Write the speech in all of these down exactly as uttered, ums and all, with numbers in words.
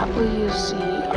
W C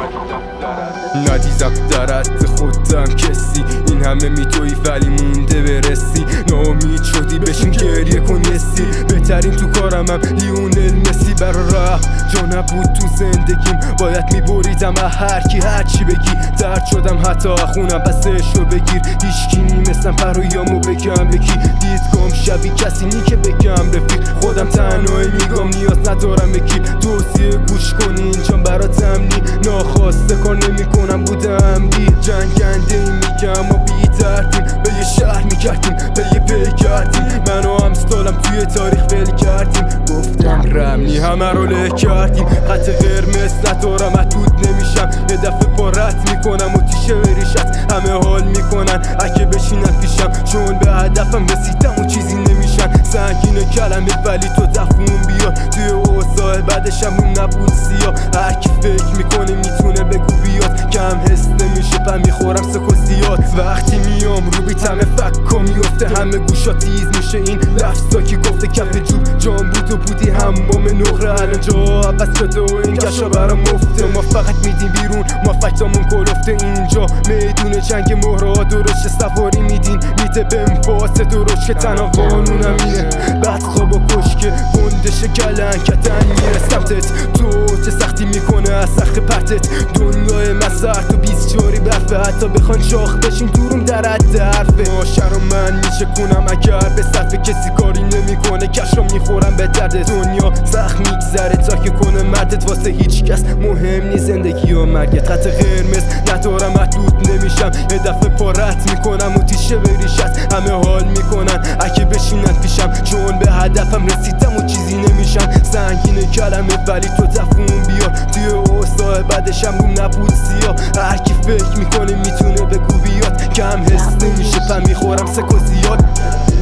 ندیدم در حد خودم کسی، این همه میتوی ولی مونده برسی. ناامید شدی بشین گریه کن یسی، بهترین تو کارم هم لیونل مسی. برا راه جا نبود تو زندگیم، باید میبریدم هر کی هر چی بگی. درد شدم حتی خونم بسشو بگیر، هیچکی نیمستم پرویامو بگم بکی. دیدگام شبیه کسی نی که بگم رفیق، خودم تنهایی میگم نیاز ندارم بکی. توصیه گوش کن اینجا براتم نی، ناخواسته کار نمی کنم بودم بی جنگنده ای میگم و بی ترتیم. به یه شهر میگردیم به یه پی کردیم، منو هم ستالم توی تاریخ ول کردیم. گفتم رمنی همه رو له کردیم، خط قرمز ندارم محدود نمیشم. یه دفعه پارت میکنم و تیشه بریشت، همه حال میکنن اگه بشینن پیشم، چون به هدفم رسیدم و چیزی نمیشن. سنگین کلمه ولی تو دفعون بیار، توی اوضاع بعدشم روم نبود سیاه. هر کی فکر میکنه میتونه بگو بیاد، کم حس نمیشه پم میخورم سکو زیاد. وقتی میام رو بیتم فکا میفته، همه گوشا تیز میشه. این لفظا که گفته کف جوب جان بود و بودی همام نقره، الان جا عوض شده و این گشا برام مفته. ما فقط میدیم بیرون، ما فکتامون کلفته. اینجا میدون جنگ مهرها درشت سواری میدین، میته بهم فاسه درشت که تنها قانونم اینه. بعد خوابا کشکه گندش کلنکتن میره سمتت، تو چه سختی میکنه از سخت پرتت. دنیای من سرد و بیست چاری برفه، حتی بخوان شاخ بشین دورم در حد حرفه. ماشر و من میشه کنم اگر به صرف کسی کاری نمیکنه، کشا میخورم به درد. دنیا سخت میگذره تا که کنه مردت، واسه هیچ کس مهم نی زندگی و مرگت. خط قرمز ندارم محدود نمیشم، یه دفعه پارت میکنم و تیشه بریشت. همه حال میکنن اگه بشینن پیشم، چون به هدفم رسیدم و چیزی نمیشن. سنگین کلمه ولی تو دفعون بیار، توی اوضاع بعدشم روم نبود سیاه. هر کی فکر میکنه میتونه بگو بیاد، کم حس نمیشه پم میخورم سکو زیاد.